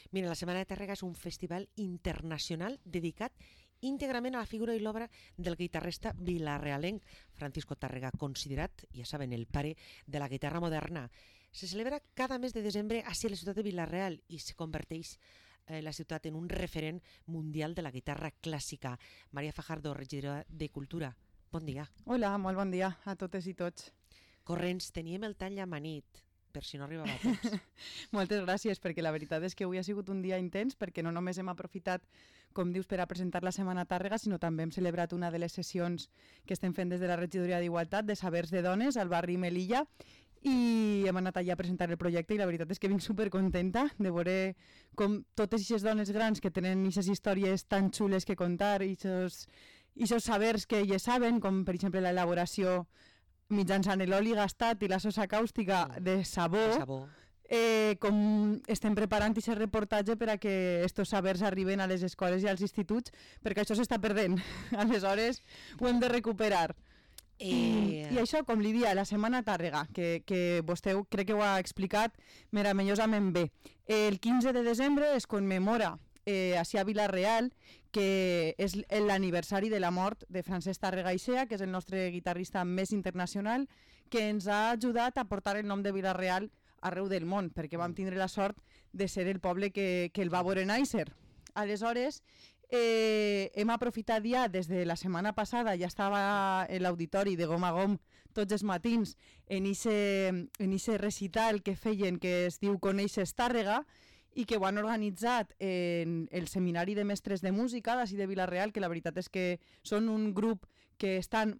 Mira, la Setmana de Tàrrega és un festival internacional dedicat íntegrament a la figura i l'obra del guitarrista vilarealenc Francisco Tàrrega, considerat, ja saben, el pare de la guitarra moderna. Se celebra cada mes de desembre a la ciutat de Vila-real i se converteix la ciutat en un referent mundial de la guitarra clàssica. Maria Fajardo, regidora de Cultura, bon dia. Hola, molt bon dia a totes i tots. Corrents, teníem el tall amanit, per si no arribava a temps. Moltes gràcies, perquè la veritat és que avui ha sigut un dia intens, perquè no només hem aprofitat, com dius, per a presentar la Setmana Tàrrega, sinó també hem celebrat una de les sessions que estem fent des de la Regidoria d'Igualtat de Sabers de Dones al barri Melilla, i hem anat allà a presentar el projecte i la veritat és que vinc supercontenta de veure com totes aquestes dones grans que tenen aquestes històries tan xules que contar i aquests sabers que elles saben, com per exemple l'elaboració mitjançant l'oli gastat i la sosa càustica de sabó. Com estem preparant aquest reportatge per a que aquests sabers arriben a les escoles i als instituts, perquè això s'està perdent. Aleshores ho hem de recuperar. I això, com li dia, la Setmana Tàrrega, que vostè crec que ho ha explicat meravellosament bé. El 15 de desembre es commemora així a Vila-real, que és l'aniversari de la mort de Francesc Tàrrega Aixea, que és el nostre guitarrista més internacional, que ens ha ajudat a portar el nom de Vila-real arreu del món, perquè vam tindre la sort de ser el poble que el va veure néixer. Aleshores, hem aprofitat ja des de la setmana passada, ja estava en l'auditori de Gom a Gom tots els matins en ese recital que feien, que es diu Coneixes Tàrrega, i que ho han organitzat en el Seminari de Mestres de Música d'ací de Vila-real, que la veritat és que són un grup que estan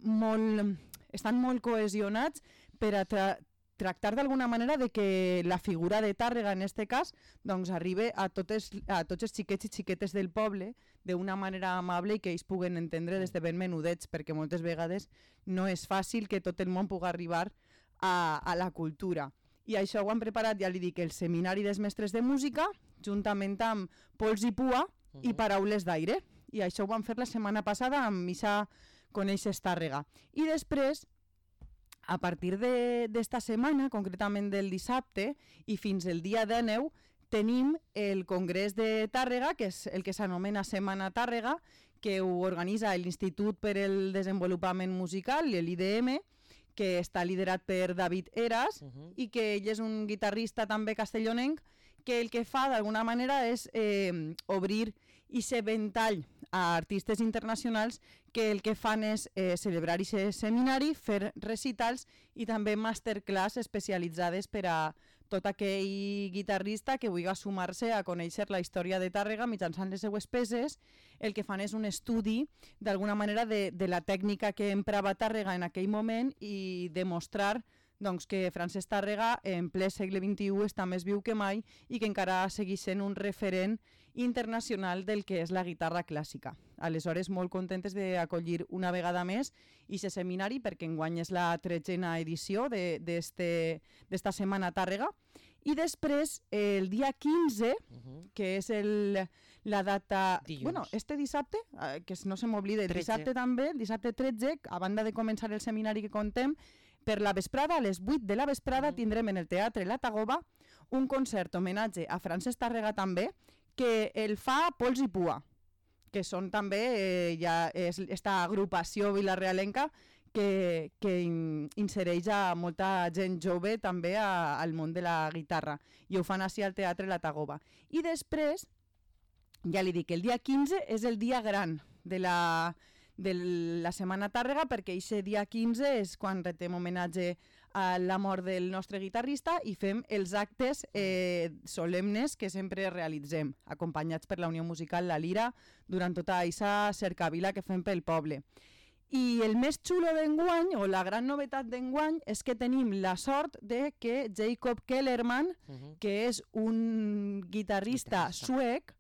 molt cohesionats per a tractar d'alguna manera de que la figura de Tàrrega, en aquest cas, doncs arribi a tots els xiquets i xiquetes del poble d'una manera amable i que ells puguen entendre des de ben menudets, perquè moltes vegades no és fàcil que tot el món pugui arribar a la cultura. I això ho han preparat, ja li dic, el Seminari dels Mestres de Música, juntament amb Pols i Pua i Paraules d'Aire. I això ho van fer la setmana passada amb Missa Coneixes Tàrrega. I després, a partir d'esta setmana, concretament del dissabte, i fins el dia 19, tenim el Congrés de Tàrrega, que és el que s'anomena Setmana Tàrrega, que ho organitza l'Institut per al Desenvolupament Musical, l'IDM, que està liderat per David Eras i que ell és un guitarrista també castellonenc, que el que fa d'alguna manera és obrir aquest ventall a artistes internacionals que el que fan és celebrar aquest seminari, fer recitals i també masterclass especialitzades per a tot aquell guitarrista que vulgui sumar-se a conèixer la història de Tàrrega mitjançant les seues peces. El que fan és un estudi d'alguna manera de la tècnica que emprava Tàrrega en aquell moment i demostrar doncs, que Francesc Tàrrega en ple segle XXI està més viu que mai i que encara segueix sent un referent internacional del que és la guitarra clàssica. Aleshores, molt contentes d'acollir una vegada més aquest seminari, perquè enguany és la 13a edició d'esta Setmana Tàrrega. I després, el dia 15, que és la data... Bueno, este dissabte, que no se m'oblida, el dissabte també, el dissabte 13, a banda de començar el seminari que contem, per la vesprada, a les 8 de la vesprada, tindrem en el Teatre La Tagoba un concert homenatge a Francesc Tàrrega també, que el fa Pols i Pua, que són també ja és esta agrupació vilarealenca que insereix a molta gent jove també al món de la guitarra, i ho fan així al Teatre La Tagoba. I després, ja li dic, el dia 15 és el dia gran de la Setmana Tàrrega, perquè aquest dia 15 és quan retem homenatge a la mort del nostre guitarrista i fem els actes solemnes que sempre realitzem, acompanyats per la Unió Musical La Lira durant tota aquesta cercavila que fem pel poble. I el més xulo d'enguany, o la gran novetat d'enguany, és que tenim la sort de que Jacob Kellerman, que és un guitarrista suec,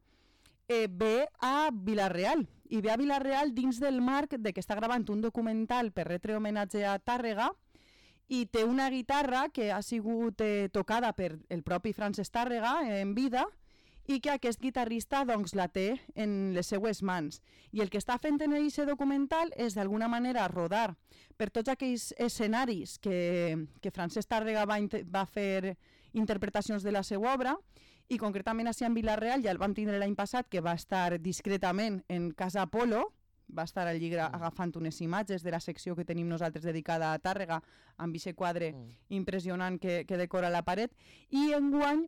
ve a Vila-real. I ve a Vila-real dins del marc de que està gravant un documental per retre homenatge a Tàrrega i té una guitarra que ha sigut tocada per el propi Francesc Tàrrega en vida i que aquest guitarrista doncs, la té en les seues mans. I el que està fent en aquest documental és d'alguna manera rodar per tots aquells escenaris que Francesc Tàrrega va fer interpretacions de la seva obra i concretament així en Vila-real ja el vam tindre l'any passat, que va estar discretament en Casa Polo, va estar allí agafant unes imatges de la secció que tenim nosaltres dedicada a Tàrrega, amb aquest quadre impressionant que decora la paret, i enguany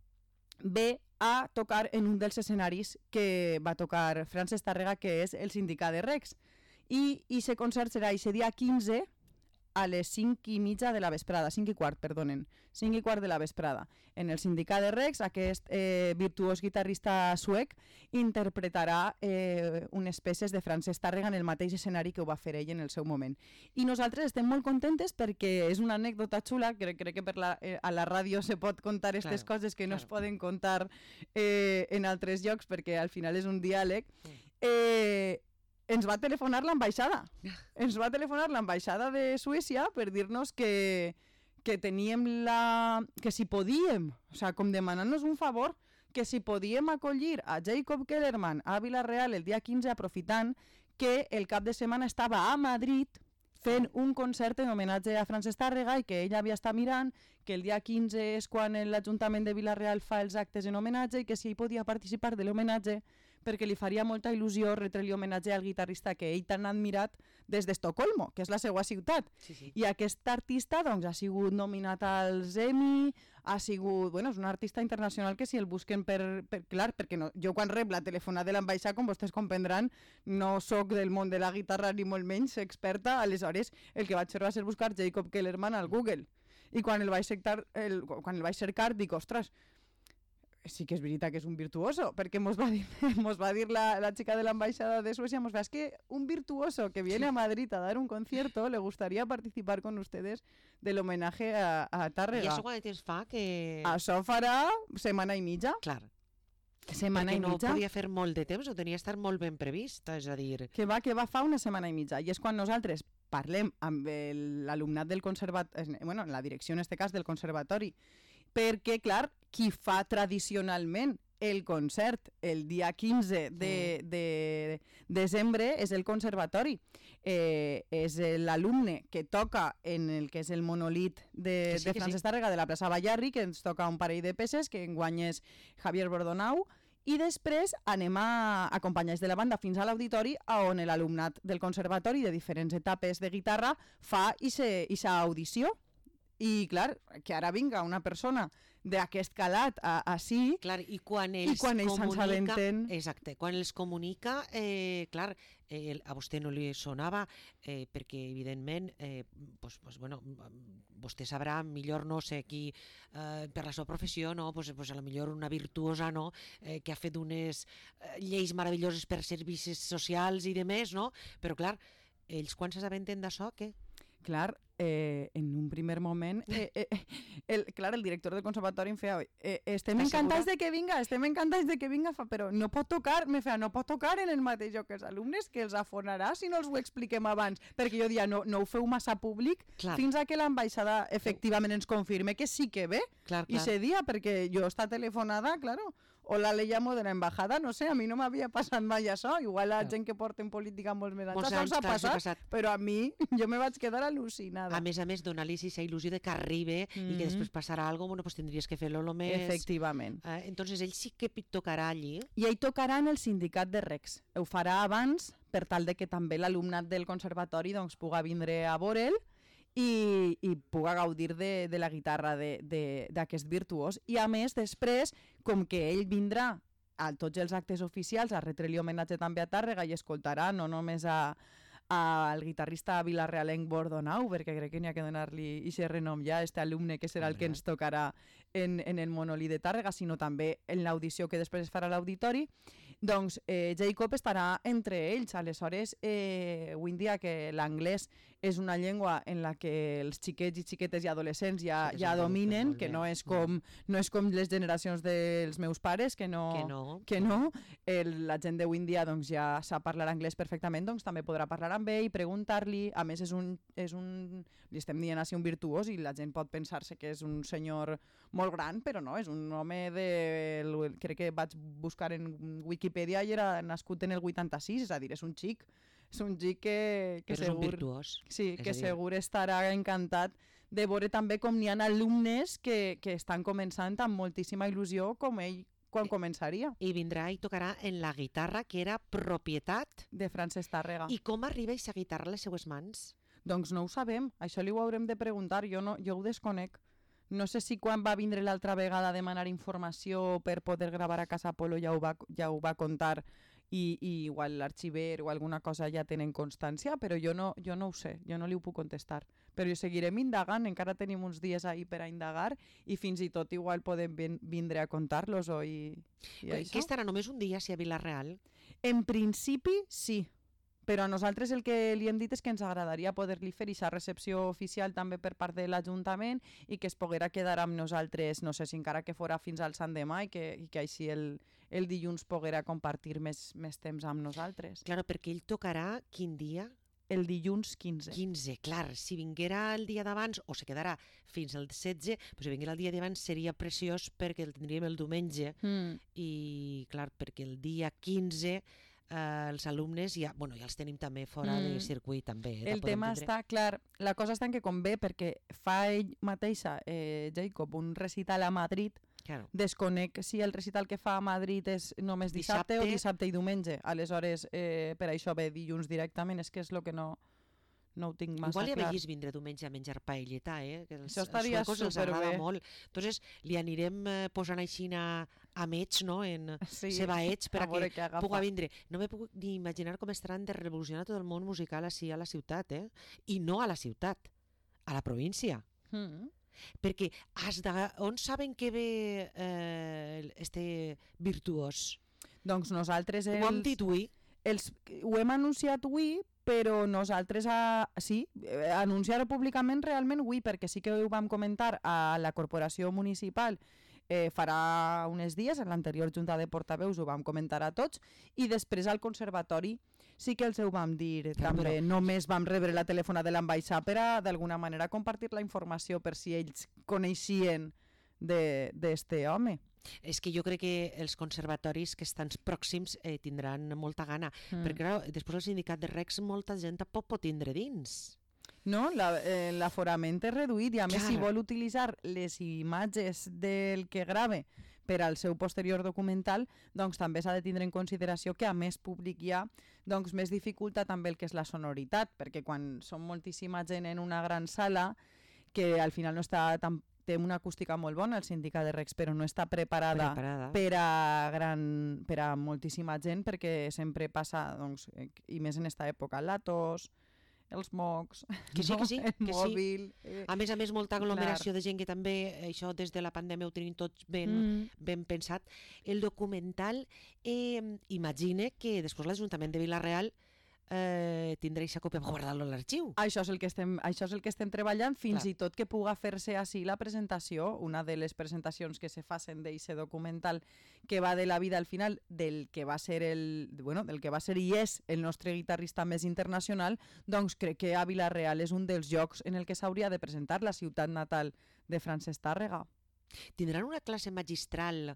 ve a tocar en un dels escenaris que va tocar Francesc Tàrrega, que és el Sindicat de Recs. I aquest concert serà aquest dia 15 a les 5:30 de la vesprada, 5:15, perdonen, 5:15 de la vesprada. En el Sindicat de Recs, aquest virtuós guitarrista suec interpretarà unes peces de Francesc Tàrrega en el mateix escenari que ho va fer ell en el seu moment. I nosaltres estem molt contentes perquè és una anècdota xula, crec que a la ràdio se pot contar aquestes coses que no es poden contar en altres llocs perquè al final és un diàleg. Ens va telefonar l'ambaixada. Ens va telefonar l'ambaixada de Suècia per dir-nos que teníem que si podíem, o sigui, com demanant-nos un favor, que si podíem acollir a Jacob Kellerman a Vila-real el dia 15, aprofitant que el cap de setmana estava a Madrid fent un concert en homenatge a Francesc Tàrrega i que ell havia estat mirant, que el dia 15 és quan l'Ajuntament de Vila-real fa els actes en homenatge i que si ell podia participar de l'homenatge perquè li faria molta il·lusió retre-li homenatge al guitarrista que ell tan admirat des d'Estocolmo, que és la seva ciutat. Sí. I aquest artista doncs, ha sigut nominat als Emmy, ha sigut, bueno, és un artista internacional que si el busquen clar, perquè no, jo quan rep la telefonada de l'ambaixada, com vostès comprendran, no sóc del món de la guitarra ni molt menys experta, aleshores el que vaig fer va ser buscar Jacob Kellerman al Google. I quan el vaig cercar dic, ostres, sí que és veritat que és un virtuoso, perquè mos va dir la chica de l'ambaixada de Suècia, mos va dir, es que un virtuoso que viene a Madrid a dar un concierto le gustaría participar con ustedes del homenaje a Tàrrega. I això quant de temps fa que... Això farà setmana i mitja. Clar. Setmana i mitja. Perquè no podia fer molt de temps, o tenia que estar molt ben previst, és a dir... Que va fa una setmana i mitja, i és quan nosaltres parlem amb l'alumnat del conservatori, bueno, la direcció en este cas del conservatori, perquè, clar, qui fa tradicionalment el concert el dia 15 de desembre és el conservatori. És l'alumne que toca en el que és el monolit de Francesc Tàrrega de la plaça Ballarri, que ens toca un parell de peces, que enguany és Javier Bordonau, i després anem acompanyats de la banda fins a l'auditori on l'alumnat del conservatori de diferents etapes de guitarra fa aquesta audició. I, clar, que ara vinga una persona d'aquest calat així... Clar, i quan ells s'assabenten... Exacte, quan els comunica, clar, a vostè no li sonava, perquè, evidentment, vostè sabrà, millor no sé qui, per la seva professió, no, a lo millor una virtuosa, no, que ha fet unes lleis meravelloses per servicis socials i demés, no? Però, clar, ells quan s'assabenten d'això, què? Clar, en un primer moment, el director del conservatori em feia estem encantats de que vinga, però no pot tocar, no pot tocar en el mateix lloc que els alumnes, que els afonarà si no els ho expliquem abans, perquè jo dia no ho feu massa públic fins a que l'ambaixada efectivament ens confirme que sí que ve, i se dia, perquè jo està telefonada, claro, o la llamo de la embajada, no sé, a mi no m'havia passat mai això, igual la gent que porta en política molts més anys s'ha passat, però a mi jo me vaig quedar al·lucinada. A més, donar-li aquesta il·lusió de que arribi i que després passarà alguna cosa, bueno, pues tindries que fer-lo lo més... Efectivament. Entonces ell sí que tocarà allí. I ell tocarà en el Sindicat de Recs. Ho farà abans per tal de que també l'alumnat del conservatori doncs, puga vindre a veure'l i puga gaudir de la guitarra d'aquest virtuós. I a més, després, com que ell vindrà a tots els actes oficials a retre-li homenatge també a Tàrrega i escoltarà no només al guitarrista vilarrealenc Bordonau, perquè crec que n'hi ha que donar-li aquest renom ja a aquest alumne que serà el que ens tocarà en el monolit de Tàrrega, sinó també en l'audició que després es farà a l'auditori, doncs Jacob estarà entre ells. Aleshores, avui en dia que l'anglès és una llengua en la que els xiquets i xiquetes i adolescents ja dominen, que no és com les generacions dels meus pares, que no. La gent d'avui en dia doncs, ja sap parlar anglès perfectament, doncs també podrà parlar amb ell, preguntar-li. A més, li estem dient així un virtuós i la gent pot pensar-se que és un senyor molt gran, però no, és un home crec que vaig buscar en Wikipedia i era nascut en el 86, és a dir, és un xic que però segur... és un virtuós. Sí, que segur estarà encantat de veure també com n'hi ha alumnes que estan començant amb moltíssima il·lusió com ell quan començaria. I vindrà i tocarà en la guitarra, que era propietat de Francesc Tàrrega. I com arriba aquesta guitarra a les seues mans? Doncs no ho sabem, això li ho haurem de preguntar, jo ho desconec. No sé si quan va vindre l'altra vegada a demanar informació per poder gravar a Casa Polo ja ho va contar i igual l'arxiver o alguna cosa ja tenen constància, però jo no ho sé, jo no li ho puc contestar. Però seguirem indagant, encara tenim uns dies ahir per a indagar i fins i tot igual podem vindre a contar-los i això. Que estarà només un dia si a Vila-real? En principi sí, però a nosaltres el que li hem dit és que ens agradaria poder-li fer aquesta recepció oficial també per part de l'Ajuntament i que es poguera quedar amb nosaltres, no sé si encara que fora fins al Sant Demà i que així el dilluns poguera compartir més temps amb nosaltres. Claro, perquè ell tocarà quin dia? El dilluns 15. 15, clar, si vinguera el dia d'abans o se quedarà fins al 16, però si vinguera el dia d'abans seria preciós perquè el tindríem el diumenge i clar, perquè el dia 15 els alumnes ja els tenim també fora de circuit també. El tema està clar, la cosa està en que convé perquè fa ell mateixa, Jacob, un recital a Madrid. Claro. Desconec si el recital que fa a Madrid és només dissabte o dissabte i diumenge. Aleshores, per això ve dilluns directament, és que és el que no ho tinc massa clar. Igual ja vegis vindre diumenge a menjar paelleta, que això estaria suecos els agrada molt. Entonces li anirem posant així a meig, no? En cebaets per a que pugui vindre. No m'he pogut ni imaginar com estaran de revolucionar tot el món musical així a la ciutat, i no a la ciutat, a la província. Perquè on saben que ve este virtuós? Doncs nosaltres ho hem dit avui. Ho hem anunciat avui, però nosaltres anunciar-ho públicament realment avui, perquè sí que ho vam comentar a la corporació municipal farà uns dies, en l'anterior junta de portaveus ho vam comentar a tots, i després al conservatori sí que els ho vam dir també. Només vam rebre la telèfona de l'ambaixada per a d'alguna manera compartir la informació per si ells coneixien d'este home. És que jo crec que els conservatoris que estan pròxims tindran molta gana, perquè després el sindicat de Recs molta gent tampoc pot tindre dins. No, l'aforament és reduït i a més si vol utilitzar les imatges del que grave per al seu posterior documental, doncs també s'ha de tindre en consideració que a més públic hi ha, doncs més dificulta també el que és la sonoritat, perquè quan són moltíssima gent en una gran sala, que al final no està tan té una acústica molt bona, el sindicat de Recs, però no està preparada. Per a moltíssima gent, perquè sempre passa, doncs, i més en aquesta època, la tos, els mocs, el mòbil... A més, molta aglomeració de gent que també, això des de la pandèmia ho tenim tots ben pensat. El documental, imagine que després l'Ajuntament de Vila-real tindrà aquesta còpia per guardar-lo a l'arxiu. Això és el que estem treballant, fins i tot que puga fer-se així la presentació, una de les presentacions que se facen d'aquest documental que va de la vida al final del que va ser del que va ser i és el nostre guitarrista més internacional, doncs crec que a Vila-real és un dels llocs en el que s'hauria de presentar la ciutat natal de Francesc Tàrrega. Tindran una classe magistral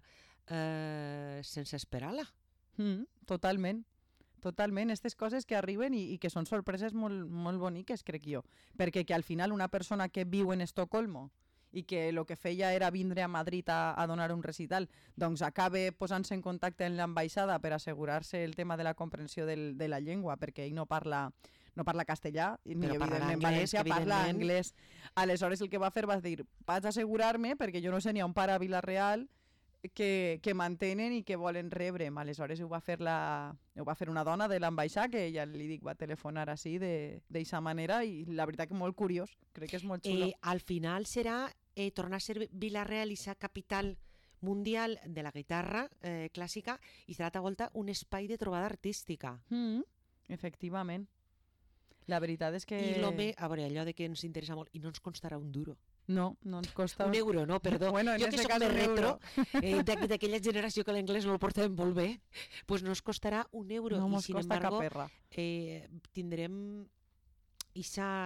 sense esperar-la? Totalment. Totalment, aquestes coses que arriben i que són sorpreses molt boniques, crec jo. Perquè que al final una persona que viu en Estocolmo i que el que feia era vindre a Madrid a donar un recital, doncs acabe posant-se en contacte amb l'ambaixada per assegurar-se el tema de la comprensió de la llengua, perquè ell no parla castellà, ni evidentment valencià, parla anglès. Aleshores el que va fer va dir, vaig assegurar-me, perquè jo no sé ni on para Vila-real, que mantenen i que volen rebre'm. Aleshores ho va fer una dona de l'ambaixada, que ja li dic, va telefonar així d'aquesta manera, i la veritat que molt curiós, crec que és molt xulo. Al final serà tornar a ser Vila-real i ser capital mundial de la guitarra clàssica i serà a volta un espai de trobada artística. Efectivament. La veritat és que... I l'home, a veure, allò de que ens interessa molt, i no ens costarà un duro. No ens costa... Un euro, no, perdó. Bueno, jo que soc més retro, d'aquella generació que l'anglès no el portàvem molt bé, doncs no ens costarà un euro. No ens costa cap perra. Tindrem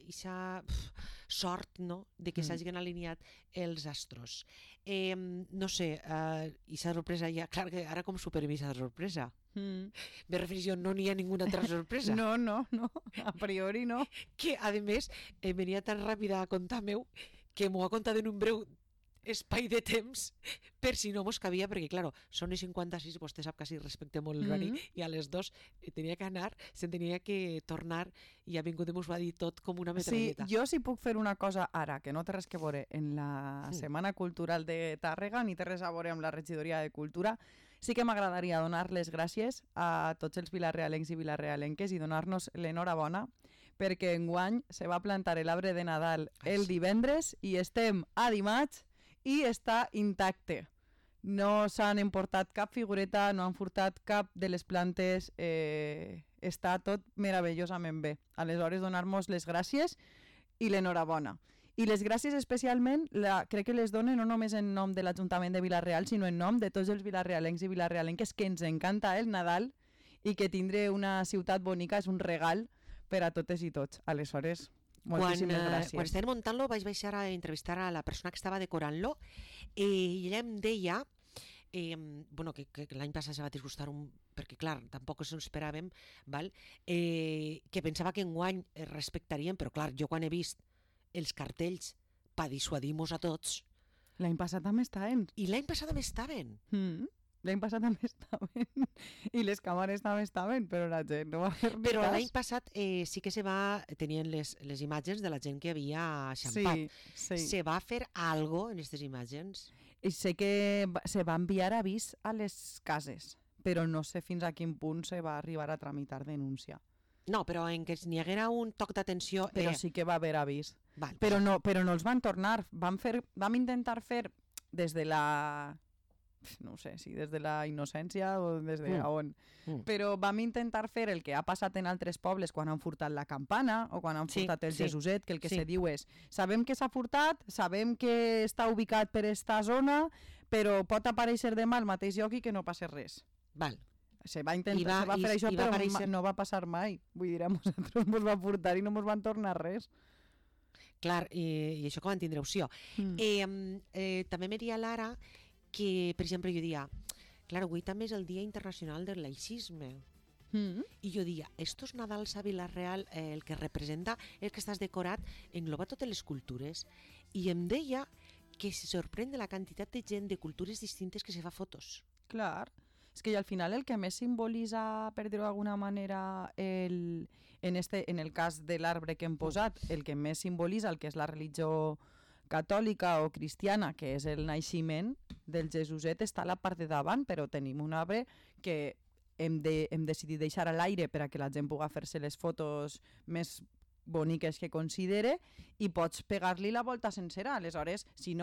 sort, no?, de que s'hagin alineat els astros. No sé, aquesta sorpresa ja, clar que ara com superem aquesta sorpresa? Me refereixo, no n'hi ha ninguna altra sorpresa. No, a priori no. Que, a més, venia tan ràpida a comptar meu que m'ho ha contat en un breu espai de temps per si no mos cabia, perquè, claro, són les 56, vostè sap que sí respecte molt l'horari, i a les 2 tenia que anar, se'n tenia que tornar, i ha vingut i mos va dir tot com una metralleta. Sí, jo sí puc fer una cosa ara, que no té res que veure en la Setmana Cultural de Tàrrega, ni té res a veure amb la regidoria de Cultura. Sí que m'agradaria donar les gràcies a tots els vilarealencs i vilarealenques i donar-nos l'enhorabona, perquè enguany se va plantar l'arbre de Nadal el divendres i estem a dimarts i està intacte. No s'han emportat cap figureta, no han furtat cap de les plantes, està tot meravellosament bé. Aleshores, donar-nos les gràcies i l'enhorabona. I les gràcies especialment crec que les dono no només en nom de l'Ajuntament de Vila-real, sinó en nom de tots els vilarealencs i vilarealenques que ens encanta el Nadal i que tindre una ciutat bonica és un regal per a totes i tots. Aleshores, moltíssimes gràcies. Quan estàvem muntant-lo vaig baixar a entrevistar a la persona que estava decorant-lo i ella em deia que l'any passat se va disgustar perquè clar, tampoc ens esperàvem, que pensava que enguany respectarien, però clar, jo quan he vist els cartells per dissuadir-nos a tots... L'any passat també estaven. I l'any passat també estaven. L'any passat també estaven i les càmeres també estaven, però la gent no va fer res. Però l'any passat sí que tenien les imatges de la gent que havia xampat. Sí. Se va fer algo en aquestes imatges? I sé que se va enviar avís a les cases, però no sé fins a quin punt se va arribar a tramitar denúncia. No, però en què n'hi haguera un toc d'atenció... Però sí que va haver avís. Però no els van tornar. Vam intentar fer des de la... no sé si des de la innocència o des de on. Però vam intentar fer el que ha passat en altres pobles quan han furtat la campana o quan han furtat el Jesuset, que el que se diu és sabem que s'ha furtat, sabem que està ubicat per esta zona, però pot aparèixer demà al mateix lloc i que no passi res. Se va intentar, se va fer això, però no va passar mai. Vull dir, a nosaltres mos va furtar i no mos van tornar res. Clar, i això com van tindre opció. També me dia l'ara que, per exemple, jo dia, clar, avui també és el Dia Internacional del Laïcisme. I jo dia, estos Nadals a Vila-real, el que representa el que estàs decorat, engloba totes les cultures. I em deia que se sorprèn de la quantitat de gent de cultures distintes que se fa fotos. Clar, és que al final el que més simbolitza, per dir-ho d'alguna manera, en el cas de l'arbre que hem posat, el que més simbolitza el que és la religió catòlica o cristiana, que és el naixement del Jesuset, està a la part de davant, però tenim un arbre que hem decidit deixar a l'aire per a que la gent pugui fer-se les fotos més boniques que considere i pots pegar-li la volta sencera. Aleshores, si no